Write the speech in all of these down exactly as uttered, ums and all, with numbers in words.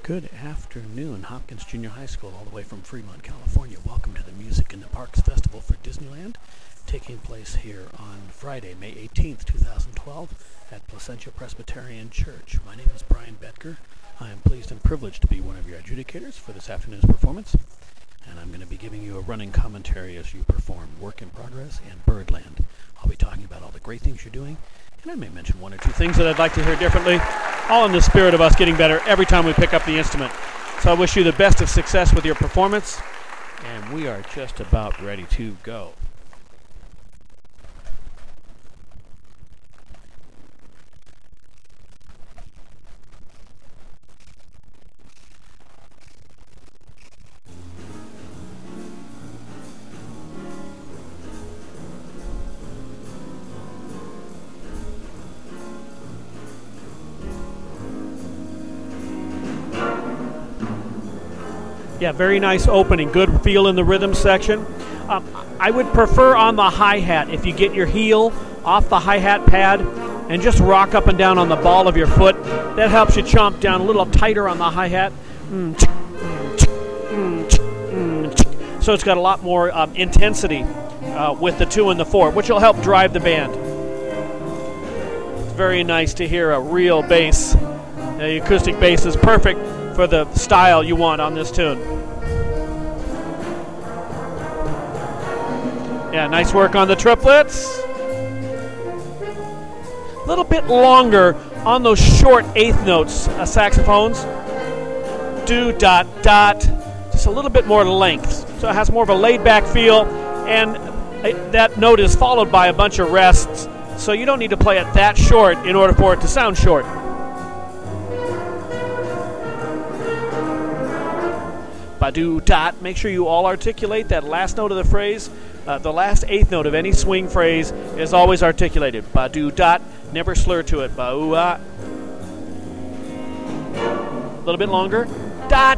Good afternoon, Hopkins Junior High School, all the way from Fremont, California. Welcome to the Music in the Parks Festival for Disneyland, taking place here on Friday, May eighteenth, two thousand twelve, at Placentia Presbyterian Church. My name is Brian Bedker. I am pleased and privileged to be one of your adjudicators for this afternoon's performance, and I'm going to be giving you a running commentary as you perform Work in Progress and Birdland. I'll be talking about all the great things you're doing, and I may mention one or two things that I'd like to hear differently, all in the spirit of us getting better every time we pick up the instrument. So I wish you the best of success with your performance, and we are just about ready to go. Yeah, very nice opening. Good feel in the rhythm section. Um, I would prefer on the hi-hat if you get your heel off the hi-hat pad and just rock up and down on the ball of your foot. That helps you chomp down a little tighter on the hi-hat. So it's got a lot more um, intensity uh, with the two and the four, which will help drive the band. It's very nice to hear a real bass. The acoustic bass is perfect for the style you want on this tune. Yeah, nice work on the triplets. A little bit longer on those short eighth notes, uh, saxophones. Do, dot, dot. Just a little bit more length. So it has more of a laid-back feel, and uh, that note is followed by a bunch of rests, so you don't need to play it that short in order for it to sound short. Ba-do, dot. Make sure you all articulate that last note of the phrase. Uh, the last eighth note of any swing phrase is always articulated. Ba-do, dot. Never slur to it. Ba-oo-ah. A little bit longer. Dot.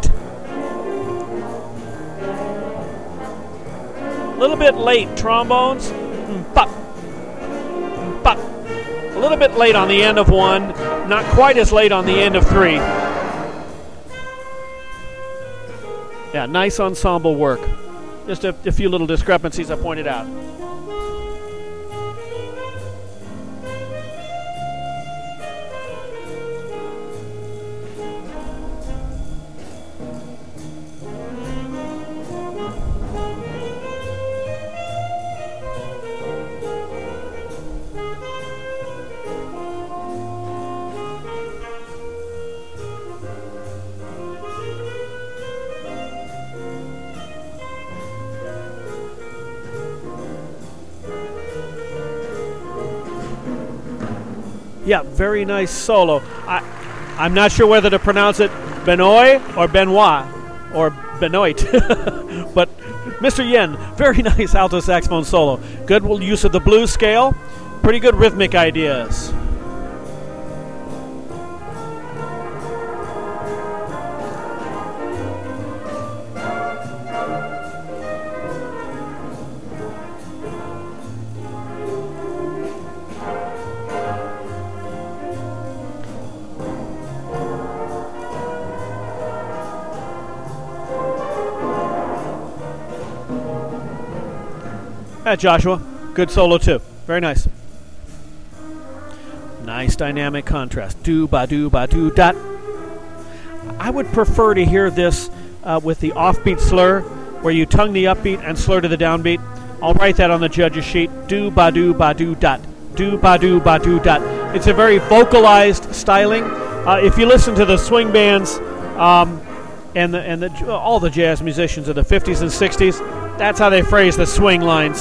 A little bit late. Trombones. Bop. Bop. A little bit late on the end of one. Not quite as late on the end of three. Yeah, nice ensemble work. Just a, a few little discrepancies I pointed out. Yeah, very nice solo. I, I'm not sure whether to pronounce it Benoit or Benoit or Benoit, but Mister Yen, very nice alto saxophone solo. Good use of the blues scale. Pretty good rhythmic ideas. That Joshua, good solo too. Very nice. Nice dynamic contrast. Do ba do ba do dot. I would prefer to hear this uh, with the offbeat slur, where you tongue the upbeat and slur to the downbeat. I'll write that on the judge's sheet. Do ba do ba do dot. Do ba do ba do dot. It's a very vocalized styling. Uh, if you listen to the swing bands um, and the and the all the jazz musicians of the fifties and sixties, that's how they phrase the swing lines.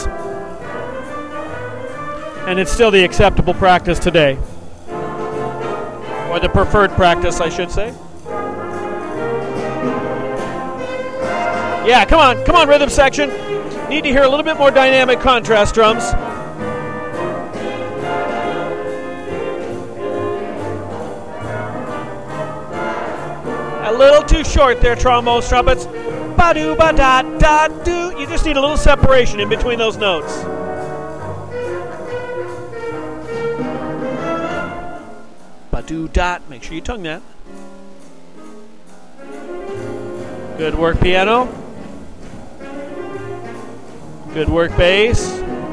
And it's still the acceptable practice today. Or the preferred practice, I should say. Yeah, come on, come on, rhythm section. Need to hear a little bit more dynamic contrast drums. A little too short there, trombones, trumpets. Ba-do, ba-da-da-do. You just need a little separation in between those notes. Ba-do, dot. Make sure you tongue that. Good work, piano. Good work, bass.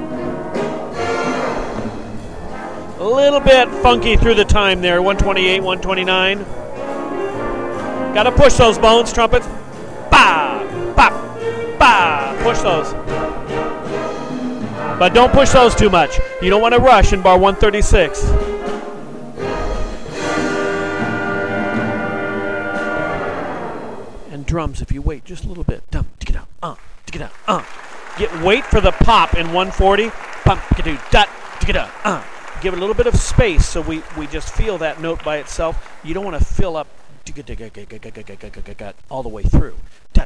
A little bit funky through the time there, one twenty-eight, one twenty-nine. Got to push those bones, trumpets. Ba, ba, ba. Push those. But don't push those too much. You don't want to rush in bar one thirty-six. And drums, if you wait just a little bit. Dum, tick it out, uh, tick it out, uh. Get wait for the pop in one forty. Pump, do dot, tick it out, uh. Give it a little bit of space so we, we just feel that note by itself. You don't want to fill up all the way through.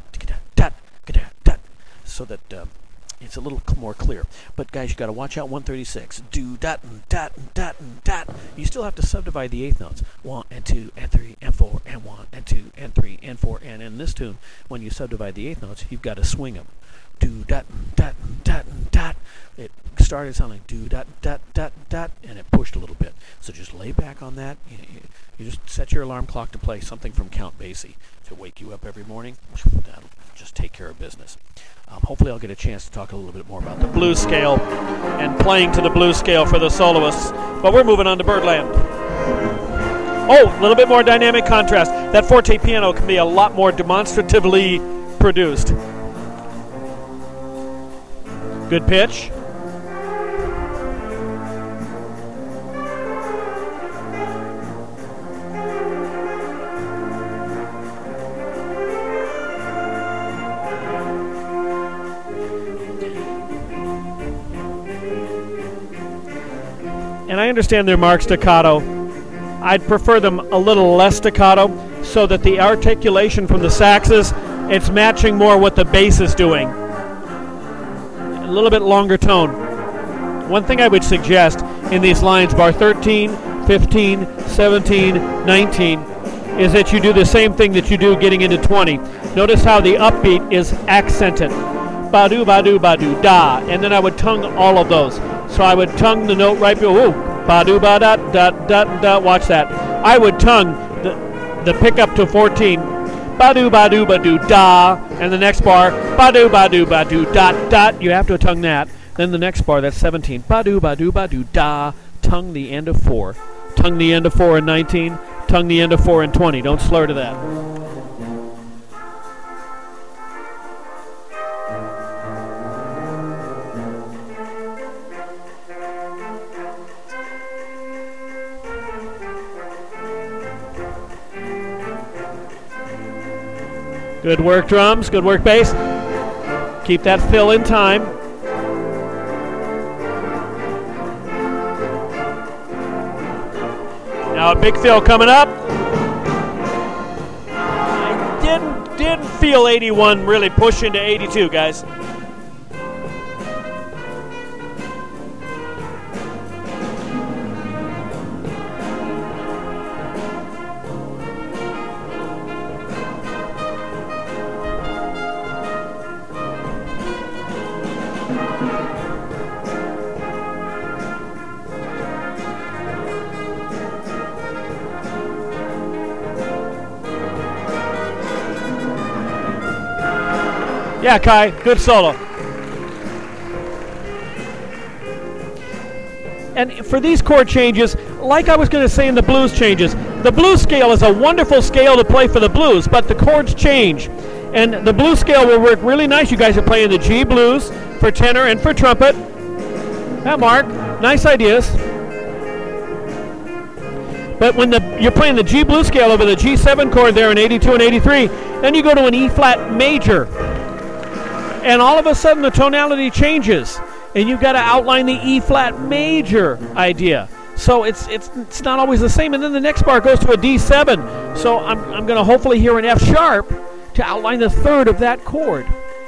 So that um, it's a little more clear. But guys, you got to watch out one thirty-six. Do dot and dot and dot and dot. You still have to subdivide the eighth notes. One and two and three and four and one and two and three and four. And in this tune, when you subdivide the eighth notes, you've got to swing them. Do dot and dot and dot and dot. It started sounding do dot dot dot dot, and it pushed a little bit. So just lay back on that. You, you, you just set your alarm clock to play something from Count Basie to wake you up every morning. That'll just take care of business. Um, hopefully I'll get a chance to talk a little bit more about the blues scale and playing to the blues scale for the soloists. But we're moving on to Birdland. Oh, a little bit more dynamic contrast. That forte piano can be a lot more demonstratively produced. Good pitch. And I understand their marked staccato. I'd prefer them a little less staccato so that the articulation from the saxes, it's matching more what the bass is doing. A little bit longer tone. One thing I would suggest in these lines, bar thirteen, fifteen, seventeen, nineteen, is that you do the same thing that you do getting into twenty. Notice how the upbeat is accented. Ba-do, ba-do, ba-do, da. And then I would tongue all of those. So I would tongue the note right below. Ba-do, ba-da, da, da, da. Watch that. I would tongue the, the pickup to fourteen. Ba-do, ba-do, ba-do, da. And the next bar, ba-do, ba-do, ba-do, dot, dot. You have to tongue that. Then the next bar, that's seventeen. Ba-do, ba-do, ba-do, da. Tongue the end of four. Tongue the end of four in nineteen. Tongue the end of four in twenty. Don't slur to that. Good work, drums. Good work, bass. Keep that fill in time. Now a big fill coming up. I didn't didn't feel eighty-one really push into eighty-two, guys. Yeah, Kai, good solo. And for these chord changes, like I was going to say in the blues changes, the blues scale is a wonderful scale to play for the blues, but the chords change. And the blues scale will work really nice. You guys are playing the G blues for tenor and for trumpet. Yeah, Mark, nice ideas. But when the you're playing the G blues scale over the G seven chord there in eighty-two and eighty-three, then you go to an E flat major. And all of a sudden the tonality changes, and you've got to outline the E flat major idea. So it's it's it's not always the same. And then the next bar goes to a D seven. So I'm I'm going to hopefully hear an F sharp to outline the third of that chord.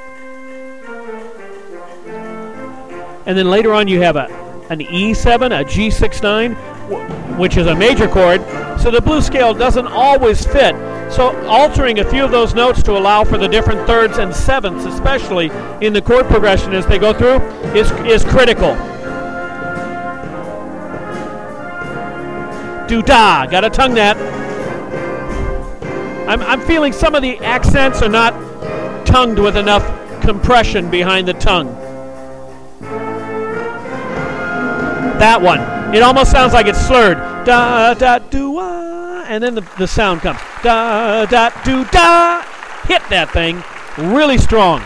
And then later on you have a an E seven, a G six nine, which is a major chord. So the blues scale doesn't always fit. So altering a few of those notes to allow for the different thirds and sevenths, especially in the chord progression as they go through, is, is critical. Do-da, gotta tongue that. I'm, I'm feeling some of the accents are not tongued with enough compression behind the tongue. That one. It almost sounds like it's slurred. Da da do ah, and then the, the sound comes. Da da do da. Hit that thing really strong.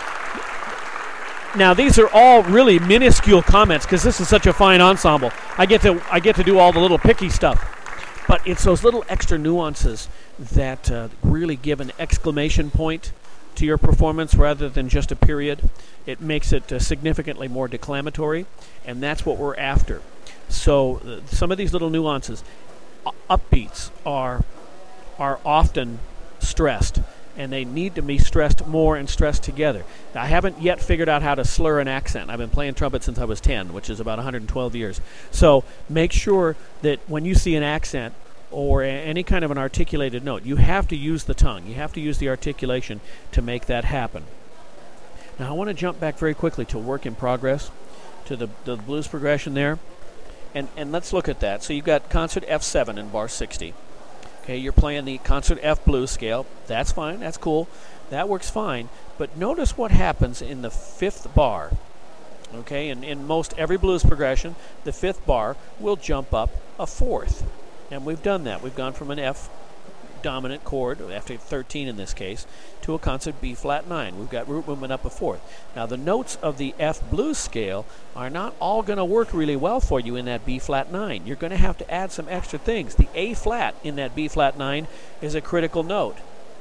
Now these are all really minuscule comments because this is such a fine ensemble. I get to I get to do all the little picky stuff, but it's those little extra nuances that uh, really give an exclamation point to your performance rather than just a period. It makes it uh, significantly more declamatory, and that's what we're after. So uh, some of these little nuances, uh, upbeats are are often stressed, and they need to be stressed more and stressed together. Now, I haven't yet figured out how to slur an accent. I've been playing trumpet since I was ten, which is about one hundred twelve years. So make sure that when you see an accent or a, any kind of an articulated note, you have to use the tongue. You have to use the articulation to make that happen. Now, I want to jump back very quickly to work in progress, to the, the blues progression there. And, and let's look at that. So you've got concert F seven in bar sixty. Okay, you're playing the concert F blues scale. That's fine. That's cool. That works fine. But notice what happens in the fifth bar. Okay, and in most every blues progression, the fifth bar will jump up a fourth. And we've done that. We've gone from an F dominant chord, after thirteen in this case, to a concert B flat nine. We've got root movement up a fourth. Now the notes of the F blues scale are not all going to work really well for you in that B flat nine. You're going to have to add some extra things. The A flat in that B flat nine is a critical note.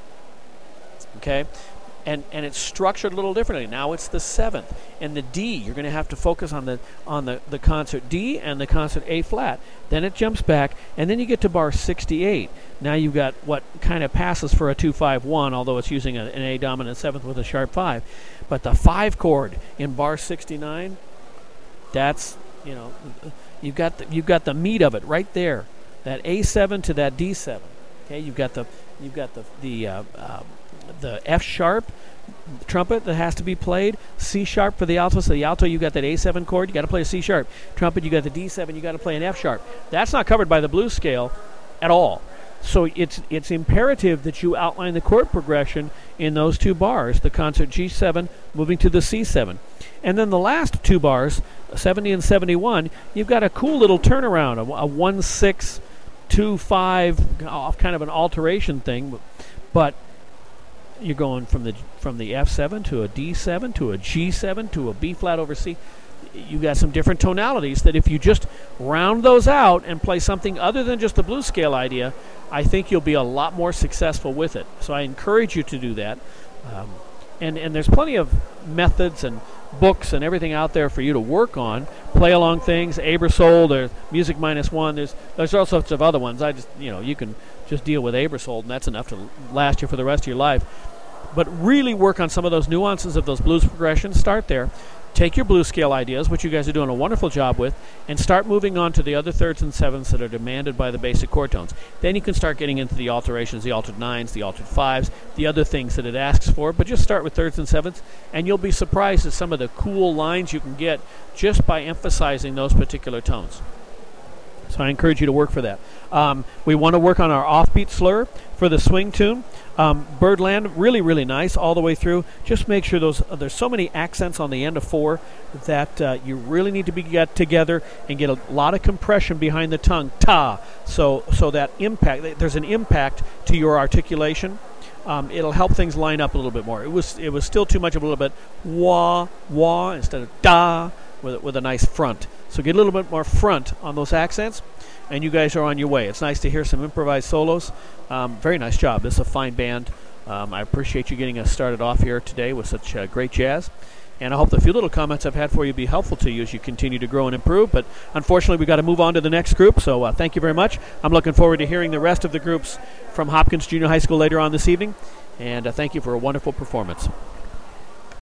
Okay? And and it's structured a little differently. Now it's the seventh. And the D, you're going to have to focus on the on the, the concert D and the concert A flat. Then it jumps back, and then you get to bar sixty-eight. Now you've got what kind of passes for a two five one, although it's using a, an A dominant seventh with a sharp five. But the five chord in bar sixty-nine, that's, you know, you've got the, you've got the meat of it right there. That A seven to that D seven. Okay, you've got the you've got the the uh, uh, the F sharp trumpet that has to be played, C sharp for the alto. So the alto, you got that A seven chord, you got to play a C sharp. Trumpet, you got the D seven, you got to play an F sharp. That's not covered by the blues scale at all. So it's it's imperative that you outline the chord progression in those two bars, the concert G seven moving to the C seven. And then the last two bars, seventy and seventy-one, you've got a cool little turnaround, a, a one six two five, off kind of an alteration thing, but you're going from the from the F seven to a D seven to a G seven to a B flat over C. You got some different tonalities that if you just round those out and play something other than just the blues scale idea, I think you'll be a lot more successful with it. So I encourage you to do that. Um, and, and there's plenty of methods and books and everything out there for you to work on. Play along things, Aebersold, there's Music Minus One. There's there's all sorts of other ones. I just you know you can just deal with Aebersold, and that's enough to last you for the rest of your life. But really work on some of those nuances of those blues progressions. Start there. Take your blues scale ideas, which you guys are doing a wonderful job with, and start moving on to the other thirds and sevenths that are demanded by the basic chord tones. Then you can start getting into the alterations, the altered nines, the altered fives, the other things that it asks for. But just start with thirds and sevenths, and you'll be surprised at some of the cool lines you can get just by emphasizing those particular tones. So I encourage you to work for that. Um, we want to work on our offbeat slur for the swing tune. Um, Birdland, really, really nice all the way through. Just make sure those uh, there's so many accents on the end of four that uh, you really need to be get together and get a lot of compression behind the tongue. Ta. So so that impact, there's an impact to your articulation. Um, it'll help things line up a little bit more. It was it was still too much of a little bit wah wah instead of da with with a nice front. So get a little bit more front on those accents, and you guys are on your way. It's nice to hear some improvised solos. Um, very nice job. This is a fine band. Um, I appreciate you getting us started off here today with such uh, great jazz. And I hope the few little comments I've had for you be helpful to you as you continue to grow and improve. But unfortunately, we've got to move on to the next group. So uh, thank you very much. I'm looking forward to hearing the rest of the groups from Hopkins Junior High School later on this evening. And uh, thank you for a wonderful performance.